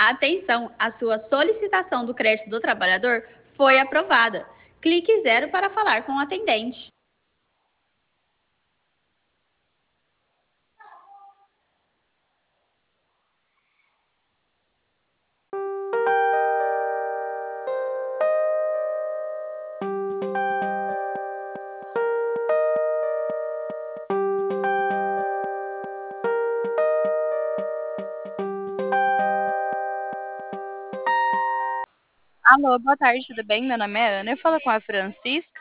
Atenção, a sua solicitação do crédito do trabalhador foi aprovada. Clique zero para falar com o atendente. Alô, boa tarde, tudo bem? Meu nome é Ana, eu falo com a Francisca.